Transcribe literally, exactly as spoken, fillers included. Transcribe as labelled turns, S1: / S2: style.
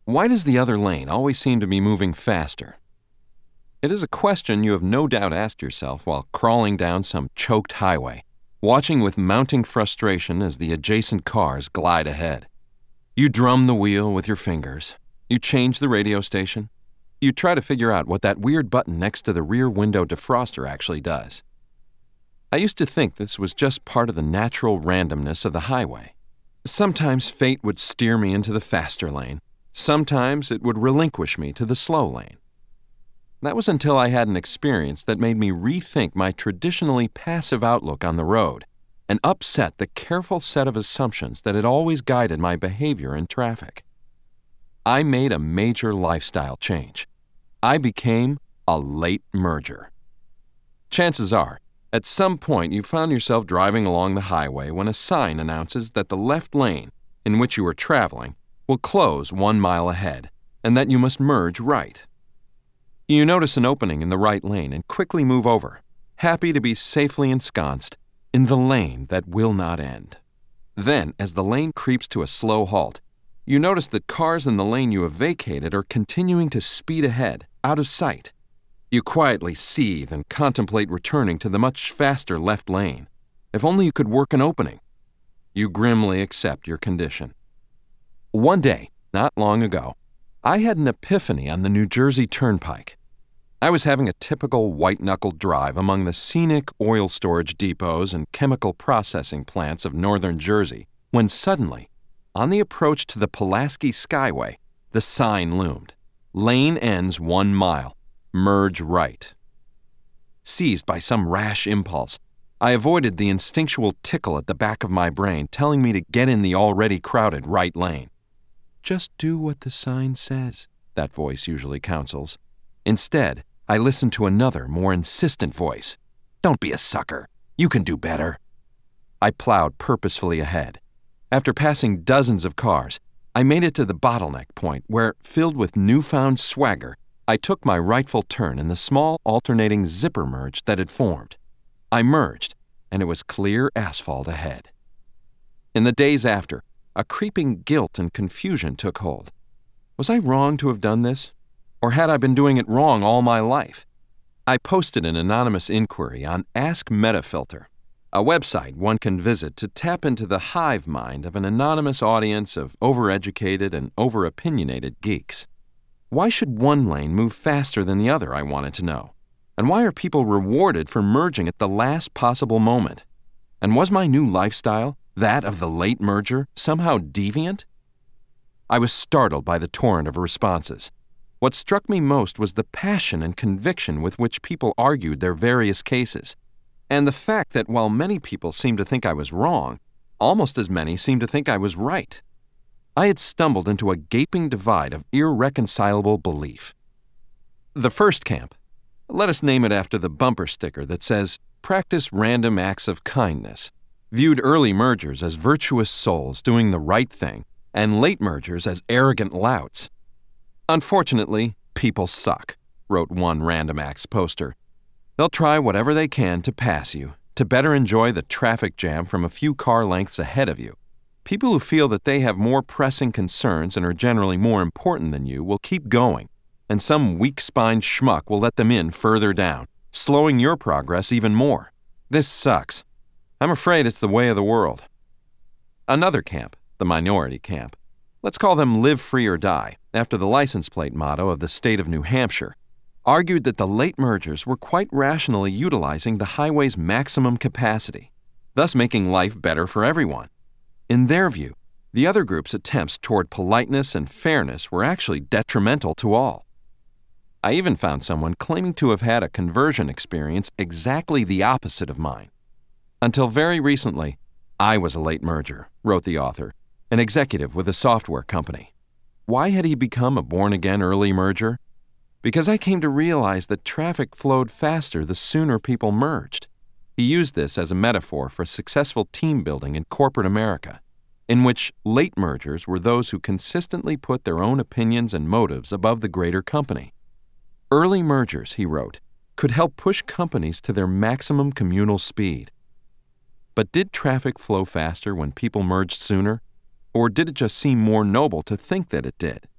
S1: Why does the other lane always seem to be moving faster? It is a question you have no doubt asked yourself while crawling down some choked highway, watching with mounting frustration as the adjacent cars glide ahead. You drum the wheel with your fingers. You change the radio station. You try to figure out what that weird button next to the rear window defroster actually does. I used to think this was just part of the natural randomness of the highway. Sometimes fate would steer me into the faster lane. Sometimes it would relinquish me to the slow lane. That was until I had an experience that made me rethink my traditionally passive outlook on the road and upset the careful set of assumptions that had always guided my behavior in traffic. I made a major lifestyle change. I became a late merger. Chances are, at some point you found yourself driving along the highway when a sign announces that the left lane, in which you are traveling, will close one mile ahead, and that you must merge right. You notice an opening in the right lane and quickly move over, happy to be safely ensconced in the lane that will not end. Then, as the lane creeps to a slow halt, you notice that cars in the lane you have vacated are continuing to speed ahead, out of sight. You quietly seethe and contemplate returning to the much faster left lane. If only you could work an opening. You grimly accept your condition. One day, not long ago, I had an epiphany on the New Jersey Turnpike. I was having a typical white-knuckled drive among the scenic oil storage depots and chemical processing plants of northern Jersey when suddenly, on the approach to the Pulaski Skyway, the sign loomed. Lane ends one mile. Merge right. Seized by some rash impulse, I avoided the instinctual tickle at the back of my brain telling me to get in the already crowded right lane. Just do what the sign says, that voice usually counsels. Instead, I listened to another, more insistent voice. Don't be a sucker. You can do better. I plowed purposefully ahead. After passing dozens of cars, I made it to the bottleneck point where, filled with newfound swagger, I took my rightful turn in the small alternating zipper merge that had formed. I merged, and it was clear asphalt ahead. In the days after, a creeping guilt and confusion took hold. Was I wrong to have done this? Or had I been doing it wrong all my life? I posted an anonymous inquiry on Ask Metafilter, a website one can visit to tap into the hive mind of an anonymous audience of overeducated and overopinionated geeks. Why should one lane move faster than the other, I wanted to know? And why are people rewarded for merging at the last possible moment? And was my new lifestyle, that of the late merger, somehow deviant? I was startled by the torrent of responses. What struck me most was the passion and conviction with which people argued their various cases, and the fact that while many people seemed to think I was wrong, almost as many seemed to think I was right. I had stumbled into a gaping divide of irreconcilable belief. The first camp, let us name it after the bumper sticker that says, "Practice random acts of kindness," viewed early mergers as virtuous souls doing the right thing and late mergers as arrogant louts. Unfortunately, people suck, wrote one Random Acts poster. They'll try whatever they can to pass you, to better enjoy the traffic jam from a few car lengths ahead of you. People who feel that they have more pressing concerns and are generally more important than you will keep going, and some weak-spined schmuck will let them in further down, slowing your progress even more. This sucks. I'm afraid it's the way of the world. Another camp, the minority camp, let's call them Live Free or Die, after the license plate motto of the state of New Hampshire, argued that the late mergers were quite rationally utilizing the highway's maximum capacity, thus making life better for everyone. In their view, the other group's attempts toward politeness and fairness were actually detrimental to all. I even found someone claiming to have had a conversion experience exactly the opposite of mine. Until very recently, I was a late merger, wrote the author, an executive with a software company. Why had he become a born-again early merger? Because I came to realize that traffic flowed faster the sooner people merged. He used this as a metaphor for successful team building in corporate America, in which late mergers were those who consistently put their own opinions and motives above the greater company. Early mergers, he wrote, could help push companies to their maximum communal speed. But did traffic flow faster when people merged sooner? Or did it just seem more noble to think that it did?